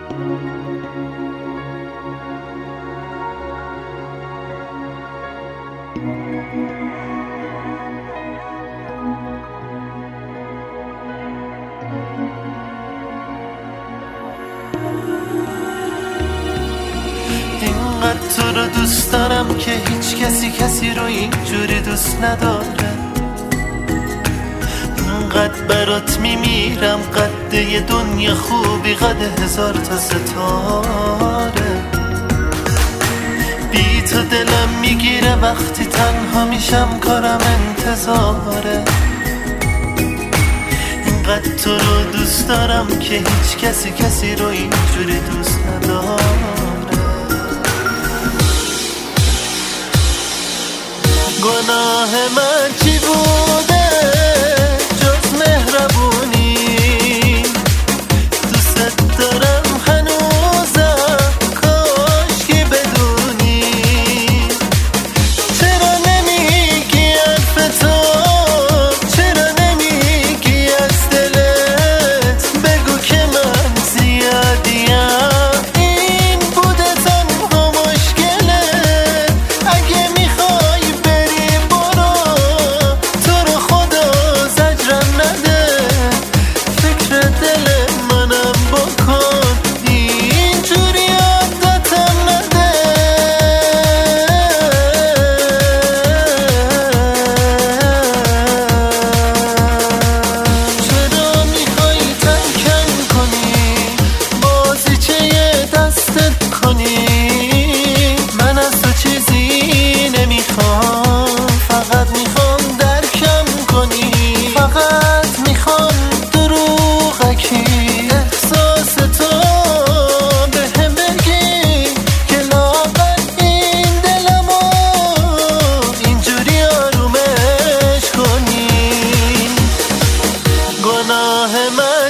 اینقدر تو رو دوست دارم که هیچ کسی رو اینجوری دوست نداره. اینقدر برات میمیرم، قد یه دنیا خوبی، قد 1000 تا ستاره. بی تو دلم میگیره، وقتی تنها میشم کارم انتظاره. اینقدر تو رو دوست دارم که هیچ کسی رو اینجوری دوست نداره. گناه من چی بوده جز مهربونی؟ دوست دارم هنوزم، کاش که بدونی. چرا نمیگی حرف تو؟ چرا نمیگی از دلت؟ بگو که من زیادیم، این بوده تنها مشکلت. اگه میخوای بری برو، تو رو خدا زجرم نده. فکر دل منم بکن، اینجوری عادتم نده. چرا میخوای ترکم کنی، بازیچه دستت کنی؟ من از تو چیزی نمیخوام، فقط میخوام درکم کنی. فقط میخوام دروغکی احساس تو بهم بگی که لااقل این دلمو اینجوری آرومش کنی. گناه من